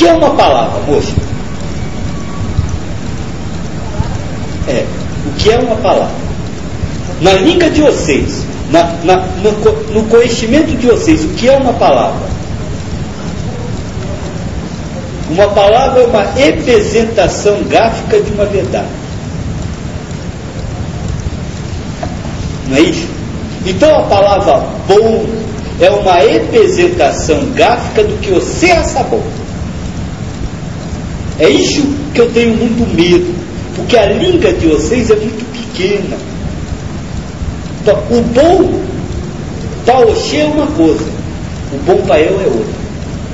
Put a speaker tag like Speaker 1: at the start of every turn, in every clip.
Speaker 1: que é uma palavra, moça? O que é uma palavra? Na língua de vocês, no conhecimento de vocês, o que é uma palavra? Uma palavra é uma representação gráfica de uma verdade. Não é isso? Então a palavra bom é uma representação gráfica do que você acha bom. É isso que eu tenho muito medo, porque a língua de vocês é muito pequena. Então, o bom para você é uma coisa, o bom para eu é outra.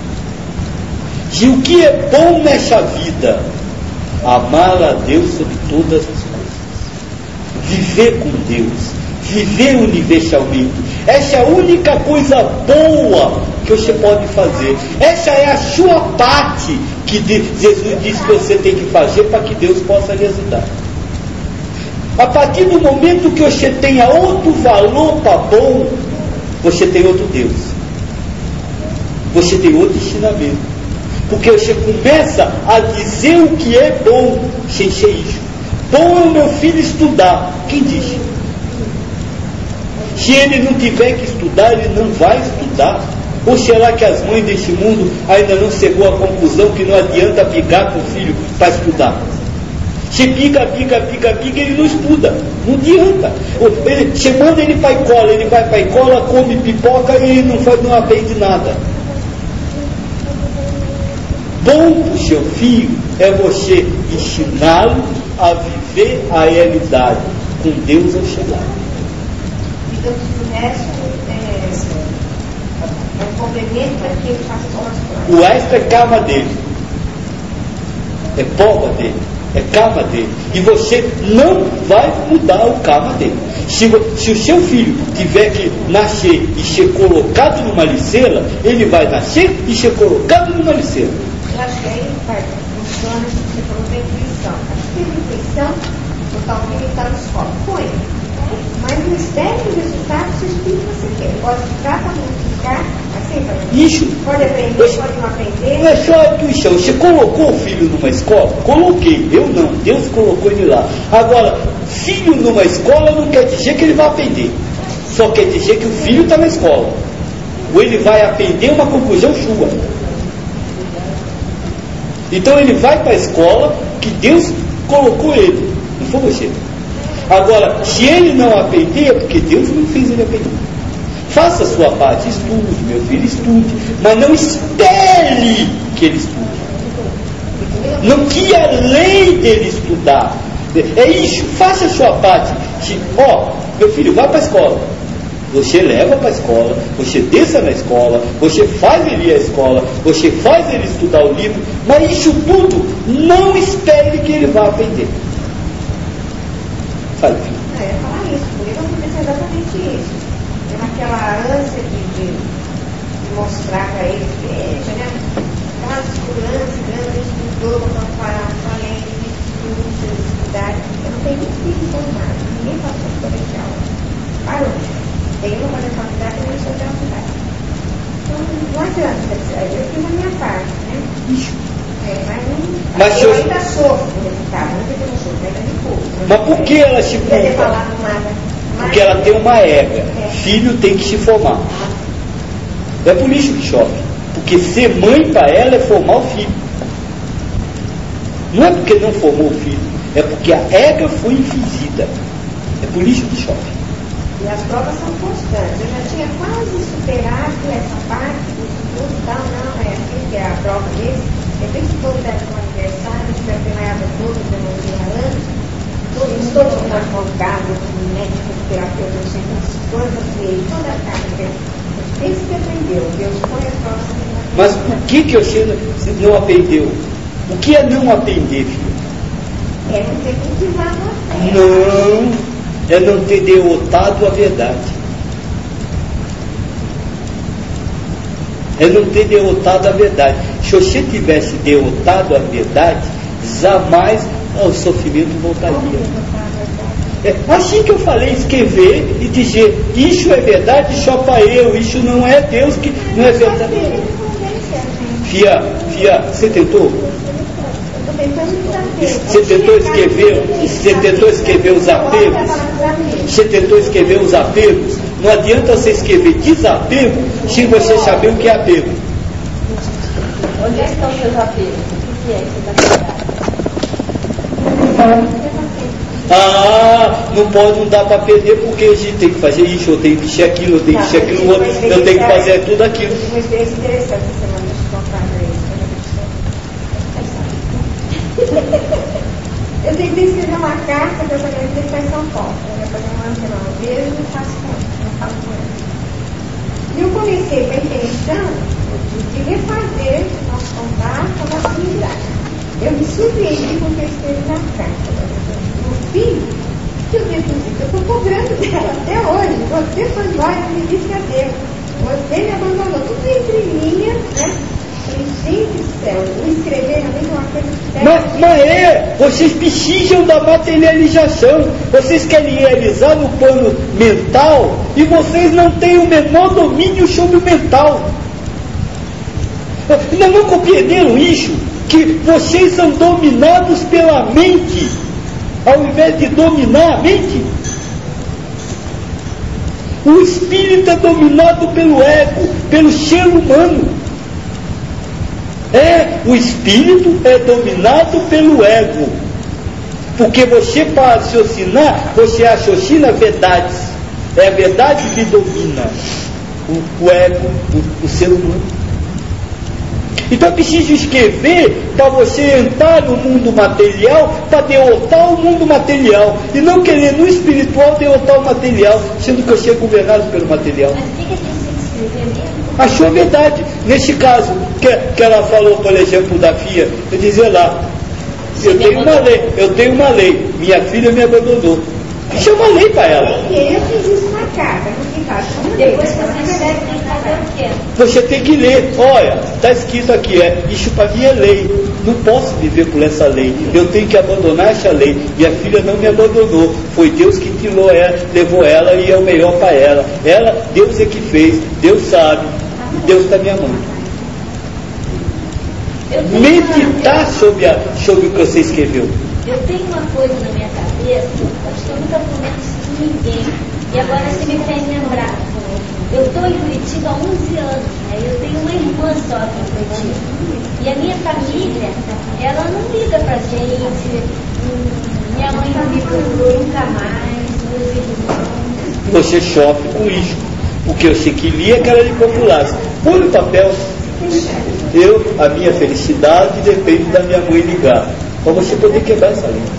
Speaker 1: E o que é bom nessa vida? Amar a Deus sobre todas as coisas, viver com Deus, viver universalmente. Essa é a única coisa boa que você pode fazer. Essa é a sua parte que Jesus disse que você tem que fazer para que Deus possa lhe ajudar. A partir do momento que você tenha outro valor para bom, você tem outro Deus, você tem outro ensinamento, porque você começa a dizer o que é bom sem ser isso. Bom é o meu filho estudar. Quem disse? Se ele não tiver que estudar, ele não vai estudar. Ou será que as mães desse mundo ainda não chegou à conclusão que não adianta brigar com o filho para estudar? Se pica, ele não estuda, não adianta. Você manda ele para a escola, ele vai para a escola, come pipoca e ele não aprende nada. Bom para o seu filho é você ensiná-lo a viver a realidade com Deus ao seu lado.
Speaker 2: Então, o resto é um complemento para que ele faça as coisas.
Speaker 1: O resto é calma dele, é prova dele, é calma dele. E você não vai mudar o calma dele. Se o seu filho tiver que nascer e ser colocado numa liceira, ele vai nascer e ser colocado numa liceira.
Speaker 2: Eu acho que aí, pai, funciona, você falou da intuição. Acho que a intuição, o tal que ele está na escola, foi. Mas o espécie do resultado, você explica o que você quer. Pode ficar para multiplicar, assim, para
Speaker 1: isso.
Speaker 2: Pode aprender, pode não aprender.
Speaker 1: Não é só a intuição. Você colocou o filho numa escola? Coloquei. Eu não. Deus colocou ele lá. Agora, filho numa escola não quer dizer que ele vai aprender. Só quer dizer que o filho está na escola. Ou ele vai aprender uma conclusão sua. Então ele vai para a escola que Deus colocou ele. Não foi você. Agora, se ele não aprender, é porque Deus não fez ele aprender. Faça a sua parte, estude, meu filho, estude. Mas não espere que ele estude. Não que a lei dele estudar. É isso, faça a sua parte. Meu filho, vai para a escola. Você leva para a escola, você desça na escola, você faz ele ir à escola, você faz ele estudar o livro, mas isso tudo não espere que ele vá aprender. Fale, filho.
Speaker 2: Eu ia falar isso, porque eu comecei exatamente isso. Tem aquela ânsia de mostrar para ele, veja, né? Aquela segurança grande, estudou, falei, estudar. Eu não tenho nem filho formado, ninguém passou por colegial. Parou. Tem uma para a faculdade e uma para a faculdade. Então, não adianta, eu fiz a minha parte, né? Mas eu ainda sofro com o resultado, não sei que eu não sofro, ainda me pouco.
Speaker 1: Mas por que ela se preocupa? Porque ela tem uma regra. Filho tem que se formar. É por isso que chove. Porque ser mãe para ela é formar o filho. Não é porque não formou o filho, é porque a regra foi infringida. É por isso que chove.
Speaker 2: E as provas são constantes. Eu já tinha quase superado essa parte do estudo e tal, não, é assim que é a prova desse. Depois que todo deve um aniversário, eu acompanhava todos, eu não tinha anos, todos como advogado, médico, terapeuta, não sei quantas coisas, e toda a carga. Esse que aprendeu, Deus põe as provas.
Speaker 1: Mas o que você não aprendeu? O que é não aprender, filho?
Speaker 2: É não ter cultivado a fé.
Speaker 1: Não. É não ter derrotado a verdade. É não ter derrotado a verdade. Se você tivesse derrotado a verdade, jamais o sofrimento voltaria. É assim que eu falei, escrever e dizer, isso é verdade só para eu, isso não é Deus que não é verdade. Fia, você tentou? Você tentou escrever os apegos? Você tentou escrever os apegos? Não adianta você escrever desapego sem você saber o que é apego.
Speaker 3: Onde estão os seus apegos? O que é que você está
Speaker 1: não dá para perder porque a gente tem que fazer isso, eu tenho que vestir aquilo, eu tenho que vestir aquilo outro, eu tenho que fazer tudo aquilo.
Speaker 2: Uma experiência interessante essa semana, deixa eu contar para eles. Eu tenho que escrever uma carta para essa criança que está em São Paulo. Eu ia fazer uma antena, eu vejo e não falo com ela. E eu comecei com a intenção de refazer o nosso contato com a nossa amizade. Eu me surpreendi com o que eu escrevi na carta. No fim, que eu deduzi que eu estou cobrando dela até hoje. Você foi embora e me disse adeus. Você me abandonou. Tudo entre linhas, né? Gente do céu, eu escrever realmente uma coisa séria.
Speaker 1: Vocês precisam da materialização. Vocês querem realizar no plano mental e vocês não têm o menor domínio sobre o mental. Ainda não compreenderam isso? Que vocês são dominados pela mente, ao invés de dominar a mente. O espírito é dominado pelo ego, pelo ser humano. O espírito é dominado pelo ego. Porque você, para raciocinar, você raciocina verdades. É a verdade que domina o ego, o ser humano. Então é preciso escrever para você entrar no mundo material, para derrotar o mundo material. E não querer no espiritual derrotar o material, sendo que você é governado pelo material.
Speaker 3: Mas o que a gente tem que escrever mesmo?
Speaker 1: Achou a verdade. Nesse caso, que ela falou, por exemplo, da FIA, eu dizia lá, eu tenho uma lei, minha filha me abandonou. Isso é uma lei para ela.
Speaker 2: Eu fiz isso na carta, no que faz.
Speaker 3: Depois que você escreve, tem que fazer o quê?
Speaker 1: Você tem que ler. Olha, está escrito aqui, isso para mim é lei. Não posso viver por essa lei. Eu tenho que abandonar essa lei. Minha filha não me abandonou. Foi Deus que tirou ela, levou ela e é o melhor para ela. Deus é que fez. Deus sabe. Deus está me amando. Meditar sobre o que você escreveu.
Speaker 3: Eu tenho uma coisa na minha cabeça, acho que eu nunca falei isso com ninguém, e agora você me fez lembrar. Eu estou em Curitiba há 11 anos, né? Eu tenho uma irmã só aqui em Curitiba. E a minha família, ela não liga pra gente, minha mãe não me procurou nunca mais, meus irmãos.
Speaker 1: Você sofre com isso. O que eu sei que li é que ela lhe populasse. Põe no papel. A minha felicidade depende da minha mãe ligar. Para você poder quebrar essa lei.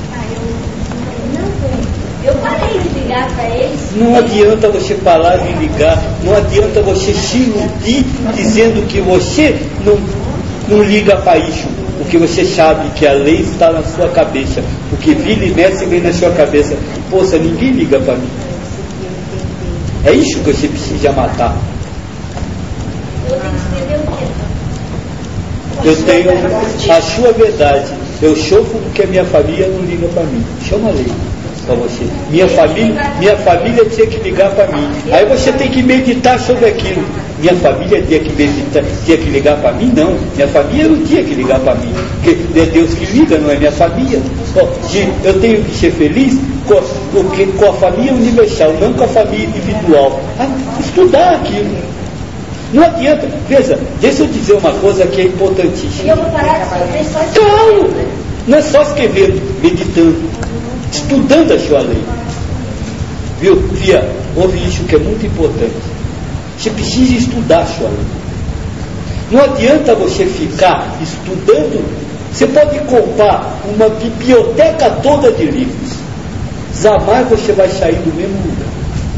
Speaker 3: Eu parei de ligar para eles.
Speaker 1: Não adianta você parar de ligar. Não adianta você se iludir dizendo que você não liga para isso. Porque você sabe que a lei está na sua cabeça. Porque vira e mexe vem na sua cabeça. Poxa, ninguém liga para mim. É isso que você precisa matar.
Speaker 3: Eu tenho que escrever o quê?
Speaker 1: Eu tenho a sua verdade. Eu sofro porque a minha família não liga para mim. Chama a lei para você. Minha família tinha que ligar para mim. Aí você tem que meditar sobre aquilo. Minha família tinha que ligar para mim? Não. Minha família não tinha que ligar para mim. Porque é Deus que liga, não é minha família. Eu tenho que ser feliz com a família universal, não com a família individual. Estudar aquilo. Não adianta. Veja, deixa eu dizer uma coisa que é importantíssima.
Speaker 3: E eu vou parar de escrever só escrevendo.
Speaker 1: Claro! Não é só escrevendo, meditando, estudando a sua lei. Viu, Fia? Ouve isso que é muito importante. Você precisa estudar a sua lei. Não adianta você ficar estudando. Você pode comprar uma biblioteca toda de livros. Jamais você vai sair do mesmo lugar.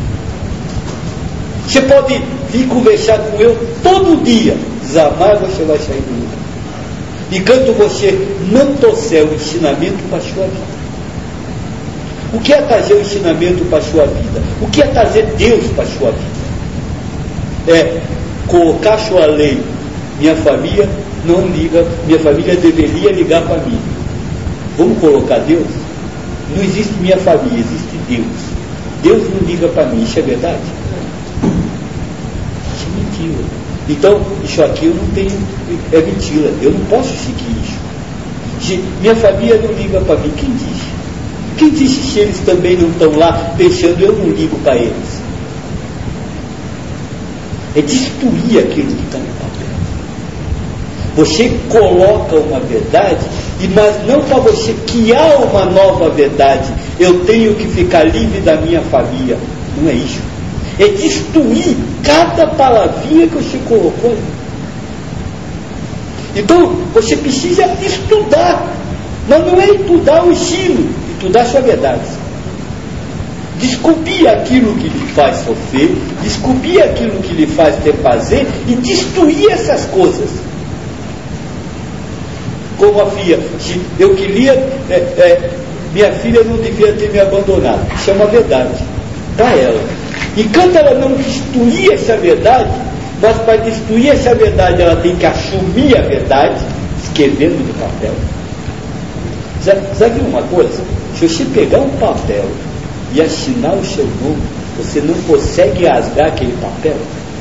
Speaker 1: Você pode vir conversar com eu todo dia. Jamais você vai sair do lugar. Enquanto você não trouxer o ensinamento para a sua vida. O que é trazer o ensinamento para a sua vida? O que é trazer Deus para a sua vida? É colocar a sua lei. Minha família não liga, minha família deveria ligar para mim. Vamos colocar Deus? Não existe minha família, existe Deus. Deus não liga para mim, isso é verdade? Isso é mentira. Então, isso aqui eu não tenho, é mentira, eu não posso seguir isso. Minha família não liga para mim, quem diz? Quem disse que eles também não estão lá pensando, eu não ligo para eles? É destruir aquilo que está no papel. Você coloca uma verdade, mas não para você criar uma nova verdade. Eu tenho que ficar livre da minha família. Não é isso. É destruir cada palavrinha que você colocou ali. Então, você precisa estudar. Mas não é estudar o ensino, estudar a sua verdade. Descobrir aquilo que lhe faz sofrer, descobrir aquilo que lhe faz ter prazer e destruir essas coisas. Como a filha, eu queria, minha filha não devia ter me abandonado. Isso é uma verdade para ela. Enquanto ela não destruir essa verdade, mas para destruir essa verdade ela tem que assumir a verdade, escrevendo no papel. Já viu uma coisa? Se você pegar um papel e assinar o seu nome, você não consegue rasgar aquele papel.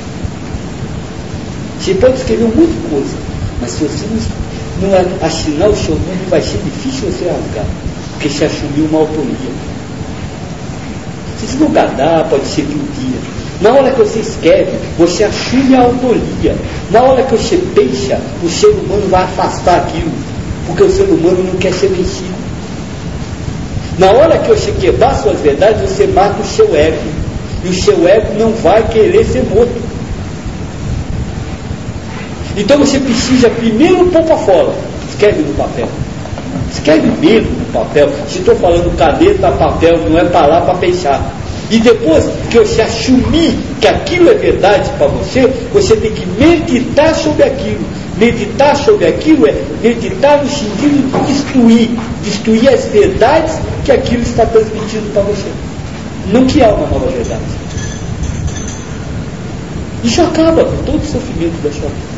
Speaker 1: Você pode escrever um monte de coisa, mas se você não assinar o seu nome, vai ser difícil você rasgar, porque você assumiu uma autoria. Se não gadar, pode ser que um dia. Na hora que você escreve, você assume a autoria. Na hora que você pensa, o ser humano vai afastar aquilo, porque o ser humano não quer ser vencido. Na hora que você quebrar suas verdades, você mata o seu ego. E o seu ego não vai querer ser morto. Então você precisa primeiro pôr para fora. Escreve no papel. Escreve mesmo no papel. Se estou falando caneta, papel, não é para lá para pensar. E depois que você assumir que aquilo é verdade para você, você tem que meditar sobre aquilo. Meditar sobre aquilo é meditar no sentido de destruir as verdades que aquilo está transmitindo para você. Não criar uma nova verdade. Isso acaba com todo o sofrimento da sua vida.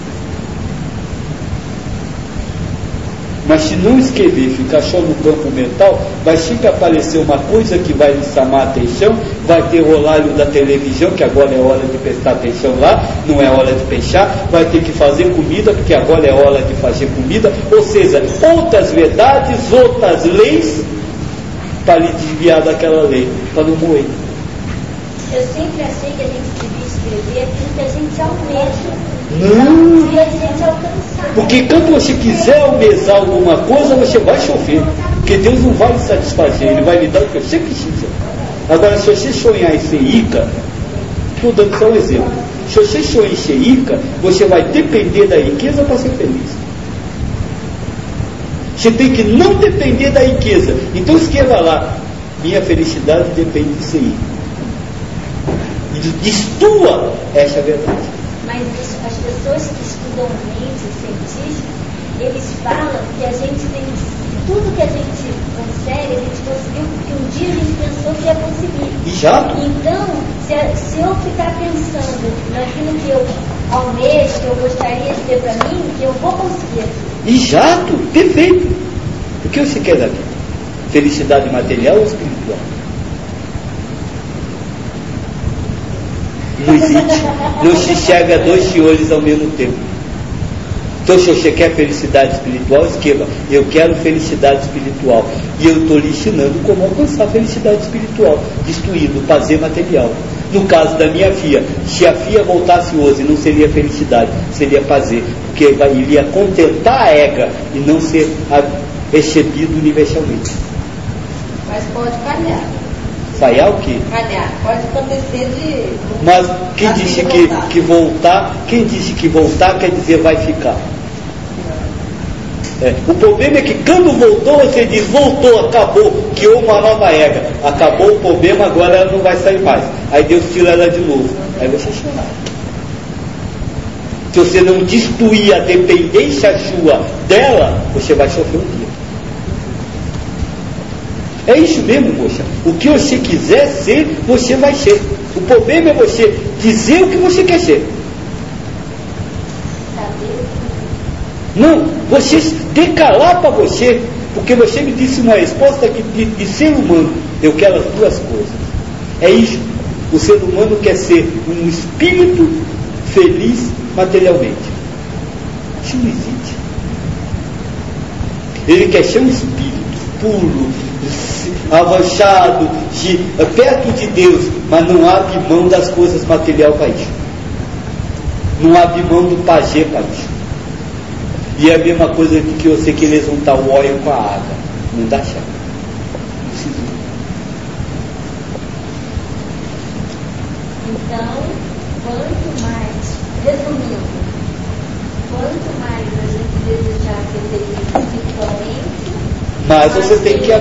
Speaker 1: Mas se não escrever, ficar só no campo mental, vai sempre aparecer uma coisa que vai lhe chamar a atenção, vai ter horário da televisão, que agora é hora de prestar atenção lá, não é hora de pensar, vai ter que fazer comida, porque agora é hora de fazer comida, ou seja, outras verdades, outras leis, para lhe desviar daquela lei, para não morrer.
Speaker 3: Eu sempre achei que a gente devia escrever aquilo que a gente almeja.
Speaker 1: Não.
Speaker 3: E a gente alcançar.
Speaker 1: Porque quando você quiser almejar alguma coisa, você vai sofrer. Porque Deus não vai lhe satisfazer, Ele vai lhe dar o que você precisa. Agora, se você sonhar em ser rica, estou dando só um exemplo. Se você sonhar em ser rica, você vai depender da riqueza para ser feliz. Você tem que não depender da riqueza. Então escreva lá: minha felicidade depende de ser rico. Destrua essa verdade.
Speaker 3: Mas as pessoas que estudam mente científica, eles falam que a gente tem tudo que a gente consegue, a gente conseguiu porque um dia a gente pensou que ia conseguir.
Speaker 1: Exato.
Speaker 3: Então, se eu ficar pensando naquilo que eu almejo, que eu gostaria de ter para mim, eu vou conseguir.
Speaker 1: Exato, perfeito. O que você quer daqui? Felicidade material ou espiritual? Não existe. Não se enxerga dois senhores ao mesmo tempo. Então, se você quer felicidade espiritual, escreva: eu quero felicidade espiritual. E eu estou lhe ensinando como alcançar a felicidade espiritual, destruindo o prazer material. No caso da minha filha, se a filha voltasse hoje, não seria felicidade, seria prazer, porque ele ia contentar a ega e não ser recebido universalmente.
Speaker 2: Mas pode falhar.
Speaker 1: Falhar o quê?
Speaker 2: Falhar. Pode acontecer de...
Speaker 1: Mas quem disse que voltar, quem disse que voltar quer dizer vai ficar? O problema é que quando voltou, você diz: voltou, acabou, criou uma nova regra, acabou o problema, agora ela não vai sair mais. Aí Deus tira ela de novo. Aí você chora. Se você não destruir a dependência sua dela, você vai sofrer um dia. É isso mesmo, moça. O que você quiser ser, você vai ser. O problema é você dizer o que você quer ser. Não, você decalar para você, porque você me disse uma resposta de ser humano. Eu quero as duas coisas. É isso. O ser humano quer ser um espírito feliz materialmente. Isso não existe. Ele quer ser um espírito puro, avançado, perto de Deus, mas não abre mão das coisas materiais para isso. Não abre mão do pajé para isso. E é a mesma coisa que você querer juntar o óleo com a água. Não dá chá.
Speaker 3: Então, quanto mais, resumindo, quanto mais a gente desejar ser feliz espiritualmente,
Speaker 1: mas você tem que.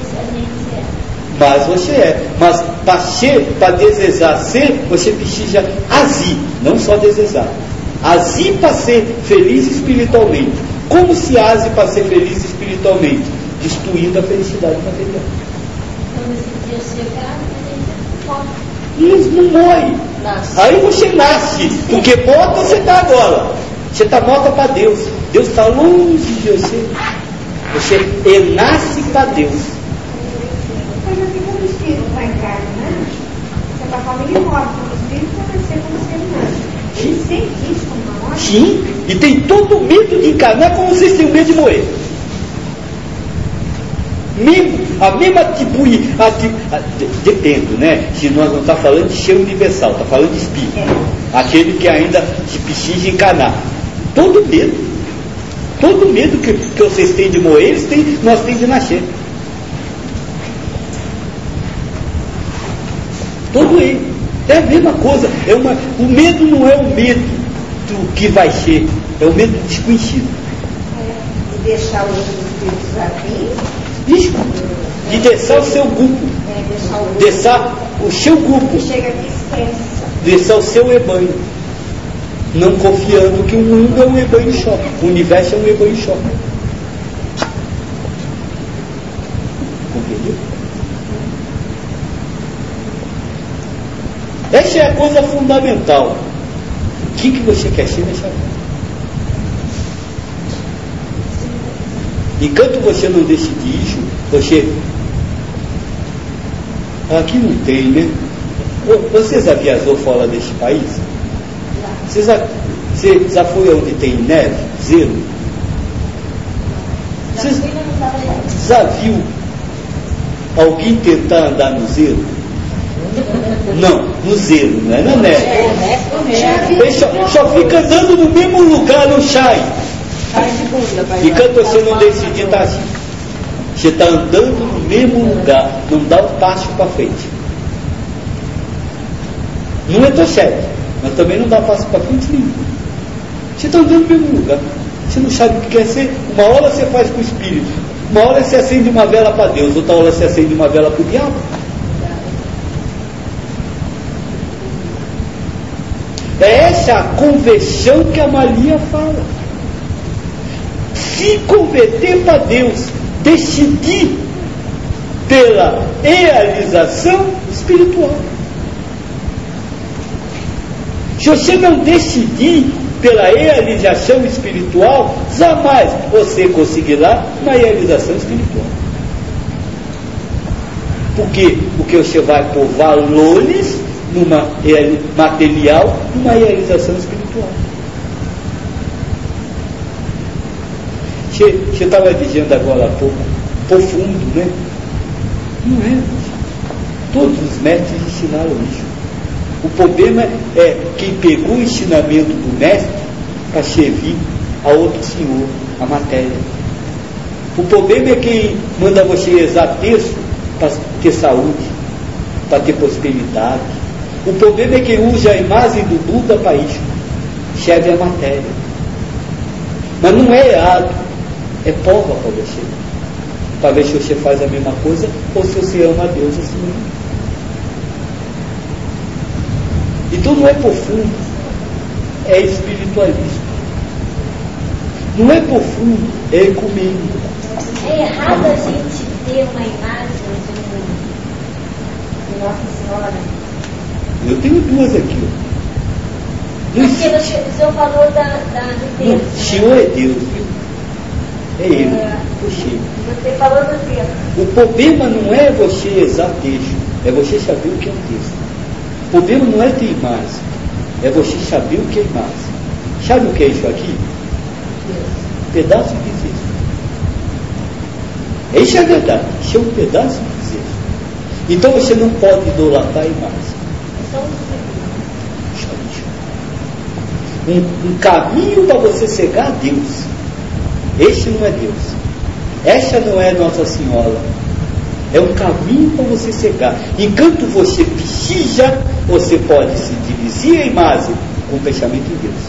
Speaker 1: Mas você é. Mas para desejar ser, você precisa agir, não só desejar. Agir para ser feliz espiritualmente. Como se age para ser feliz espiritualmente? Destruindo a felicidade material.
Speaker 3: Quando esse dia chegar, a
Speaker 1: gente não morre. Aí você nasce, porque morta você está agora. Você está morta para Deus. Deus está longe de você. Você nasce para Deus.
Speaker 2: Mas assim como o espírito está em carne, né? Você está falando que morre, como o espírito vai nascer como ser humano. Ele sente isso como uma morte?
Speaker 1: Sim, e tem todo medo de encarnar como vocês têm medo de morrer. A mesma depende, né? Se nós não estamos falando de ser universal, está falando de espírito. Aquele que ainda se precisa encarnar. Todo medo que vocês têm de morrer, nós temos de nascer. Todo ele. É a mesma coisa. O medo não é o medo do que vai ser, é o medo do desconhecido.
Speaker 2: De deixar os espíritos aqui.
Speaker 1: Isso. De deixar o seu grupo. Deixar o seu grupo.
Speaker 2: Chega aqui e esquece.
Speaker 1: Deixar o seu rebanho. Não confiando que o mundo é um rebanho só. O universo é um rebanho só. Compreendeu? Essa é a coisa fundamental. O que você quer ser nessa vida? Enquanto você não decidir isso, você... Aqui não tem, né? Você já viajou fora deste país? Você já foi onde tem neve? Zero? Você já viu alguém tentar andar no zero? Não, no zero, não é na neve. Ele só fica andando no mesmo lugar, não sai. Enquanto você não decidir, está assim. Você está andando no mesmo lugar, não dá um passo para frente. Não é tão certo, mas também não dá passo para frente nenhum. Você está andando no mesmo lugar. Você não sabe o que quer ser. Uma hora você faz com o espírito, uma hora você acende uma vela para Deus, outra hora você acende uma vela para o diabo. É essa a conversão que a Maria fala. Se converter para Deus, decidir pela realização espiritual. Se você não decidir pela realização espiritual, jamais você conseguirá uma realização espiritual. Por quê? Porque você vai pôr valores numa material, numa realização espiritual. Você estava dizendo agora há pouco, profundo, né? Não é. Todos os mestres ensinaram isso. O problema é quem pegou o ensinamento do mestre para servir a outro senhor, a matéria. O problema é quem manda você rezar terço para ter saúde, para ter prosperidade. O problema é quem usa a imagem do Buda para isso, serve a matéria. Mas não é errado, é prova para você, para ver se você faz a mesma coisa ou se você ama a Deus assim mesmo. Então não é profundo, é espiritualismo. Não é profundo, é ecumênico.
Speaker 3: É errado a gente ter uma imagem de Nossa Senhora.
Speaker 1: Eu tenho duas aqui.
Speaker 3: Porque o senhor falou do Deus.
Speaker 1: O Senhor é Deus, viu? É Ele.
Speaker 3: Você falou do Deus.
Speaker 1: O problema não é você rezar texto, é você saber o que é um texto. O problema não é ter imagem, é você saber o que é imagem. Sabe o que é isso aqui? Pedaço de Zeus. Isso é verdade. Isso é um pedaço de Zeus. Então você não pode idolatrar a imagem. Um caminho para você chegar a Deus. Este não é Deus. Esta não é Nossa Senhora. É um caminho para você chegar. Enquanto você precisa, você pode se dividir a imagem com o pensamento em Deus.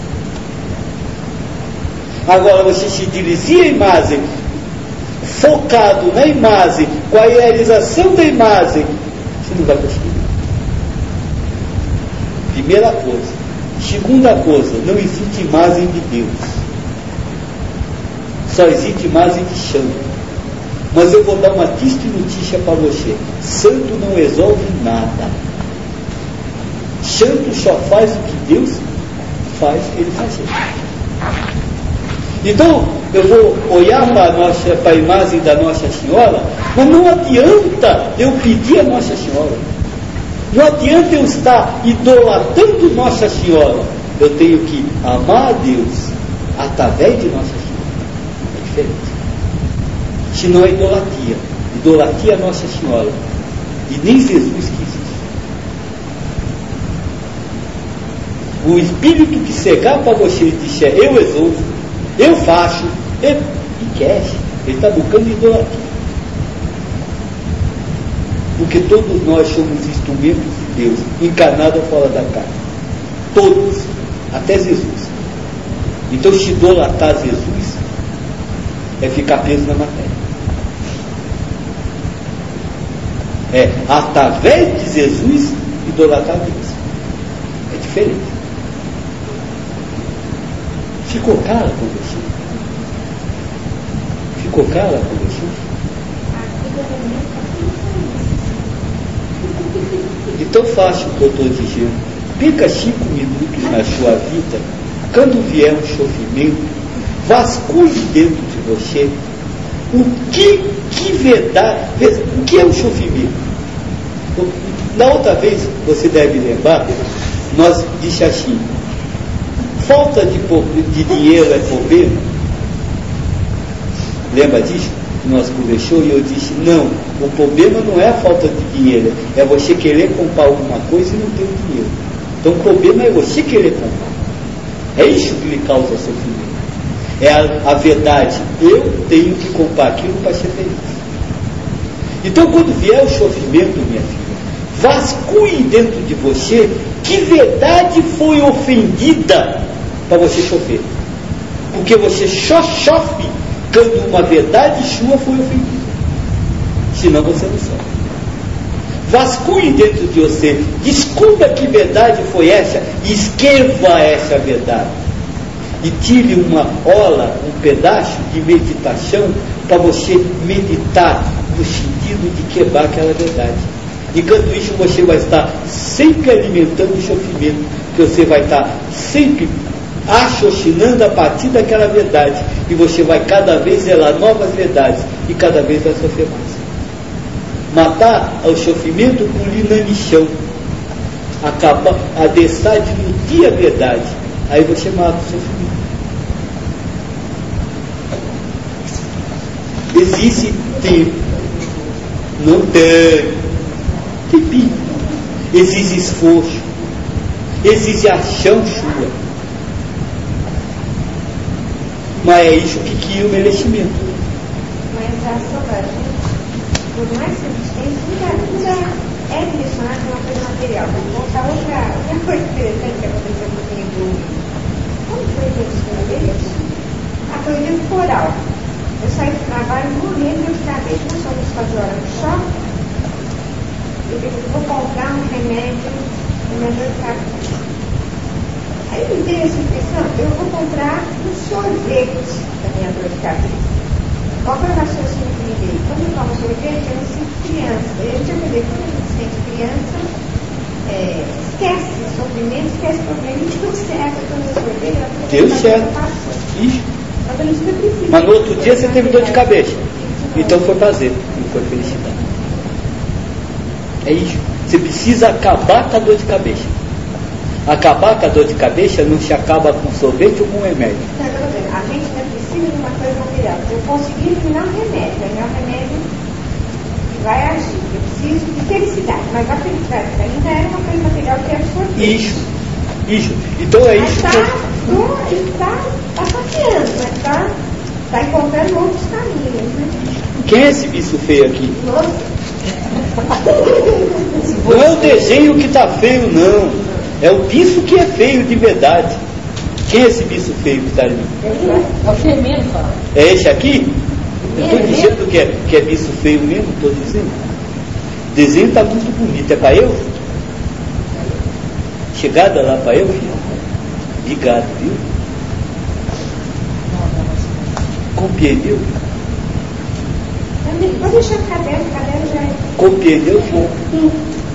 Speaker 1: Agora, você se dirigir a imagem focado na imagem, com a realização da imagem, você não vai conseguir. Primeira coisa. Segunda coisa, não existe imagem de Deus. Só existe imagem de santo. Mas eu vou dar uma triste notícia para você. Santo não resolve nada. Santo só faz o que Deus faz ele fazer. Então, eu vou olhar para a imagem da Nossa Senhora, mas não adianta eu pedir a Nossa Senhora. Não adianta eu estar idolatrando Nossa Senhora. Eu tenho que amar a Deus através de Nossa Senhora. É diferente. Se não é idolatria. Idolatria a Nossa Senhora. E nem Jesus quis isso. O Espírito que chegar para você e disser, eu resolvo, eu faço, ele quer. Ele está buscando idolatria. Porque todos nós somos instrumentos de Deus, encarnados fora da carne. Todos, até Jesus. Então, se idolatrar Jesus, é ficar preso na matéria. É, através de Jesus, idolatrar Deus. É diferente. Ficou clara com você? Ficou clara com você? Então faça o que eu estou dizendo. Fica 5 minutos na sua vida. Quando vier um sofrimento, vasculhe dentro de você o que verdade, o que é o sofrimento. Na outra vez, você deve lembrar, nós disse assim, falta de dinheiro é problema. Lembra disso? Nós conversamos e eu disse, não, o problema não é a falta de dinheiro, é você querer comprar alguma coisa e não ter o dinheiro. Então o problema é você querer comprar. É isso que lhe causa sofrimento. É a verdade, eu tenho que comprar aquilo para ser feliz. Então quando vier o sofrimento, minha filha, vasculhe dentro de você que verdade foi ofendida para você sofrer. Porque você só sofre quando uma verdade sua foi ofendida. Senão você não sofre. Vasculhe dentro de você, descubra que verdade foi essa, e escreva essa verdade. E tire uma ola, um pedaço de meditação para você meditar no sentido de quebrar aquela verdade. Enquanto isso, você vai estar sempre alimentando o sofrimento, que você vai estar sempre raciocinando a partir daquela verdade, e você vai cada vez zelar novas verdades, e cada vez vai sofrer mais. Matar o sofrimento com linanichão, acabar, a deixar de nutrir a verdade, aí você mata o sofrimento. Existe tempo, não tem tempinho, exige esforço, exige ação sua, mas é isso que cria o merecimento.
Speaker 2: Mas a ação da gente, por mais que a gente tenha, ainda é direcionada para uma coisa material. Vou contar outra coisa interessante que aconteceu comigo. Como foi que eu escrevi isso? Foi o livro coral. Eu saí do trabalho morrendo de cabeça, não só nos 4 horas no shopping. Eu disse, vou comprar um remédio para minha dor de cabeça. Aí me dei essa impressão, eu vou comprar um sorvete da minha dor de cabeça. Qual foi o raciocínio que me dei? Quando eu tomo sorvete, eu me sinto criança. Eu tinha que ver, quando a gente se sente criança, esquece sofrimento, esquece problema, e deu certo, eu tomei sorvete,
Speaker 1: deu certo. Isso. Mas no outro dia você teve dor de cabeça. Então foi prazer, não foi felicidade. É isso. Você precisa acabar com a dor de cabeça. Acabar com a dor de cabeça não se acaba com sorvete ou com remédio.
Speaker 2: A gente ainda precisa de uma coisa material. Eu consegui eliminar o remédio, aí o remédio vai agir. Eu preciso de felicidade, mas a felicidade ainda é uma coisa material que é absorvida.
Speaker 1: Isso. Então é isso
Speaker 2: que ele está saciando, mas está encontrando outros caminhos, né?
Speaker 1: Quem é esse bicho feio aqui?
Speaker 2: Nossa.
Speaker 1: Não é o desenho que está feio, não. É o bicho que é feio de verdade. Quem é esse bicho feio que está ali?
Speaker 3: É o feminino, fala.
Speaker 1: É esse aqui? Eu estou dizendo que é bicho feio mesmo, estou dizendo. O desenho está muito bonito. É para eu? Chegada lá para eu, filho? Obrigado, viu? Compreendeu?
Speaker 2: Pode deixar o caderno já é.
Speaker 1: Compreendeu, filho?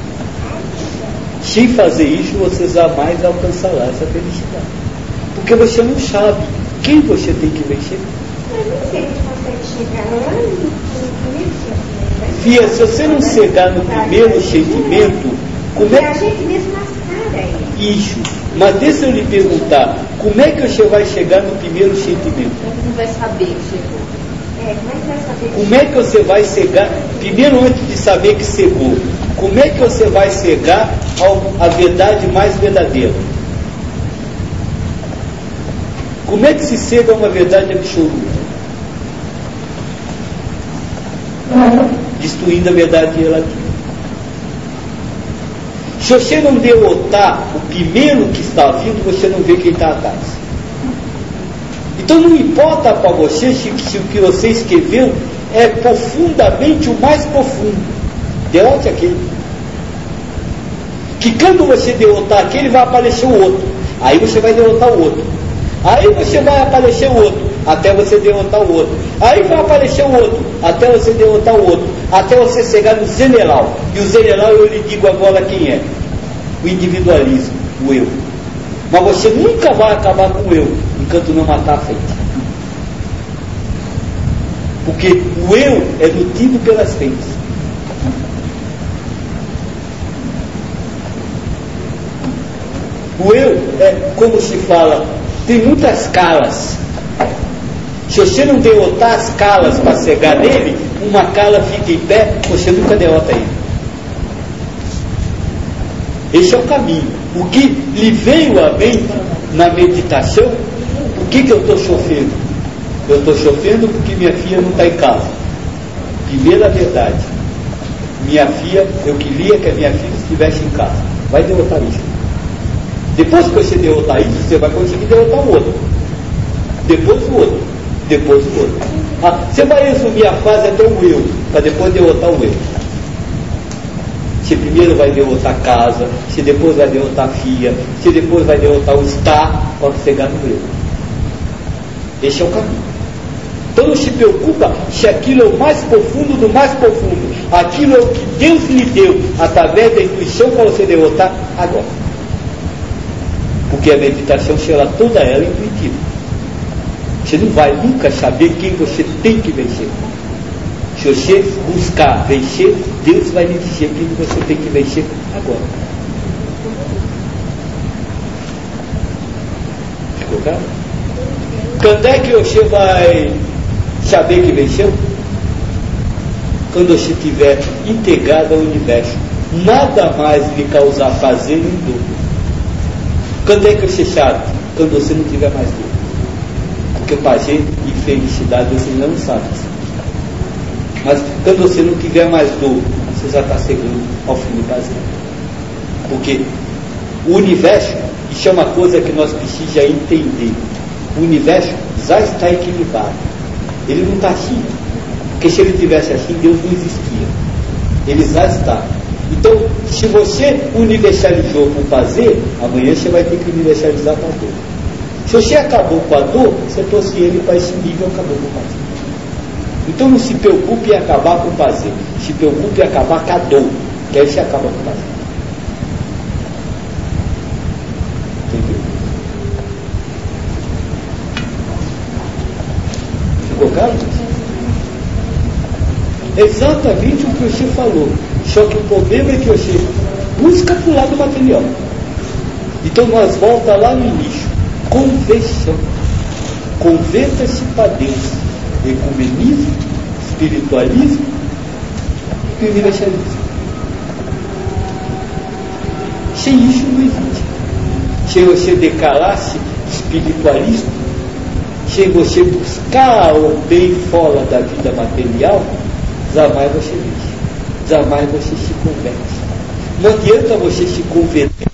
Speaker 1: Sem fazer isso, você jamais alcançará essa felicidade. Porque você não sabe quem você tem que vencer.
Speaker 2: Mas nem sei se consegue chegar lá no primeiro sentimento.
Speaker 1: Fia, se você não chegar no primeiro sentimento, como é
Speaker 2: a gente mesmo mascara ele.
Speaker 1: Isso. Mas deixa eu lhe perguntar, como é que você vai chegar no primeiro sentimento?
Speaker 3: Não vai saber que chegou.
Speaker 2: Como é que vai saber?
Speaker 1: Como é que você vai chegar, primeiro antes de saber que chegou, como é que você vai chegar à verdade mais verdadeira? Como é que se chega a uma verdade absoluta? Destruindo a verdade relativa. Se você não derrotar o primeiro que está vindo, você não vê quem está atrás. Então não importa para você se o que você escreveu é profundamente o mais profundo. Derrote aquele. Que quando você derrotar aquele, vai aparecer o outro. Aí você vai derrotar o outro. Aí você vai aparecer o outro, até você derrotar o outro. Aí vai aparecer o outro, até você derrotar o outro. Até você chegar no general. E o general eu lhe digo agora quem é. O individualismo, o eu. Mas você nunca vai acabar com o eu, enquanto não matar a frente. Porque o eu é nutrido pelas frentes. O eu é, como se fala, tem muitas calas. Se você não derrotar as calas para chegar nele, uma cala fica em pé, você nunca derrota ele. Esse é o caminho. O que lhe veio à mente na meditação, por que eu estou sofrendo? Eu estou sofrendo porque minha filha não está em casa. Primeira verdade. Minha filha, eu queria que a minha filha estivesse em casa. Vai derrotar isso. Depois que você derrotar isso, você vai conseguir derrotar o outro. Depois o outro. Depois o outro. Você vai resumir a fase até o eu, para depois derrotar o eu. Você primeiro vai derrotar a casa, você depois vai derrotar a filha, você depois vai derrotar o estar, para chegar no eu. Esse é o caminho. Então não se preocupa se aquilo é o mais profundo do mais profundo. Aquilo é o que Deus lhe deu através da intuição para você derrotar agora. Porque a meditação será toda ela intuitiva. Você não vai nunca saber quem você tem que vencer. Se você buscar vencer, Deus vai lhe dizer quem você tem que vencer agora. Ficou claro? Quando é que você vai saber que venceu? Quando você estiver integrado ao universo, nada mais lhe causar prazer nem dor. Quando é que você sabe? Quando você não tiver mais dor. Porque prazer e felicidade você não sabe. Mas quando você não tiver mais dor, você já está chegando ao fim do prazer. Porque o universo, isso é uma coisa que nós precisamos entender. O universo já está equilibrado. Ele não está assim. Porque se ele estivesse assim, Deus não existia. Ele já está. Então, se você universalizou com prazer, amanhã você vai ter que universalizar com a dor. Se você acabou com a dor, você trouxe ele para esse nível, acabou com o prazer. Então não se preocupe em acabar com o prazer. Se preocupe em acabar com a dor. Que aí você acaba com o prazer. Entendeu? Ficou claro? Exatamente o que você falou. Só que o problema é que você busca para o lado material. Então nós volta lá no início. Conversão. Converta-se para Deus. Ecumenismo, espiritualismo e universalismo. Sem isso não existe. Se você decalasse espiritualismo, se você buscar o bem fora da vida material, jamais você vive. Jamais você se converte. Não adianta você se converter